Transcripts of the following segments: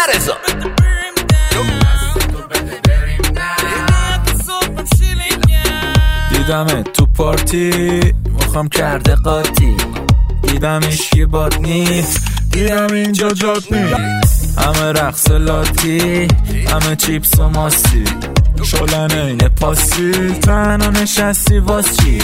رضا. دیدم تو پارتی مخم کرده قاطی، دیدمش یه باد نیست، دیدم اینجا جات نیست. همه رقص لاتی، همه چیپس و ماستی، شلن اینه پاسی، تنها نشستی واس چی؟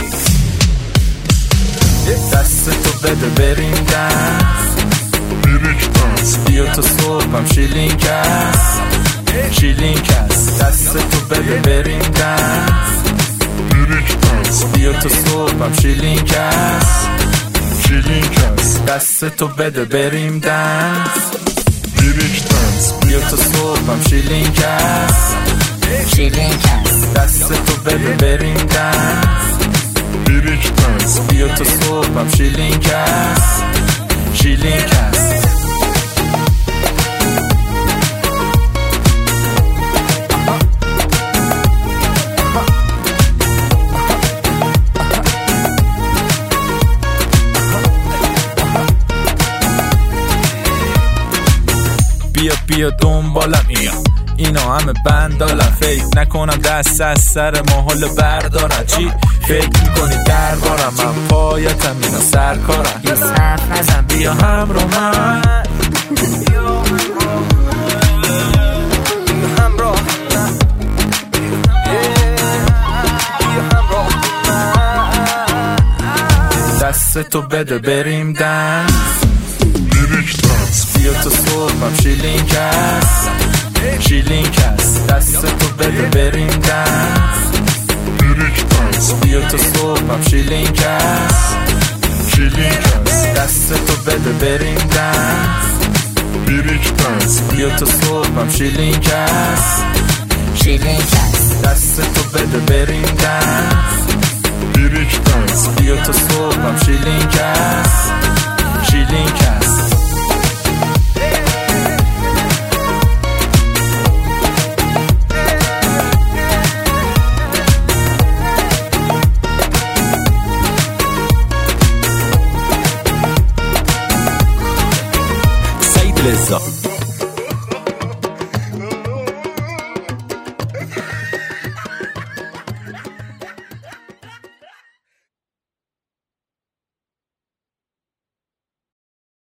دست تو بده بریم دست، بیا تو صبحم شیلینگ است، شیلینگ است. دست تو بده بریم دست، بیا تو صبحم شیلینگ است، شیلینگ است. دست تو بده بریم دست، بیا تو صبحم شیلینگ است، شیلینگ است. دست تو بده بریم دست، بیا تو صبحم شیلینگ است، شیلینگ است. بیا دنبالم اینا همه بندالم، فکر نکنم دست از سر محال بردارم. چی فکر میکنی دربارم؟ من پایتم اینا سرکارم. یه صرف نزن بیا همراه من، دست تو بده بریم دنس، بیا تو صبحم شیلینگ است، شیلینگ است. دست تو بده بریم دنس، بیا تو صبحم شیلینگ است، شیلینگ است. دست تو بده بریم دنس، بیا تو صبحم شیلینگ است، شیلینگ است. دست تو بده بریم دنس، بیا تو صبحم شیلینگ است، شیلینگ است. لذا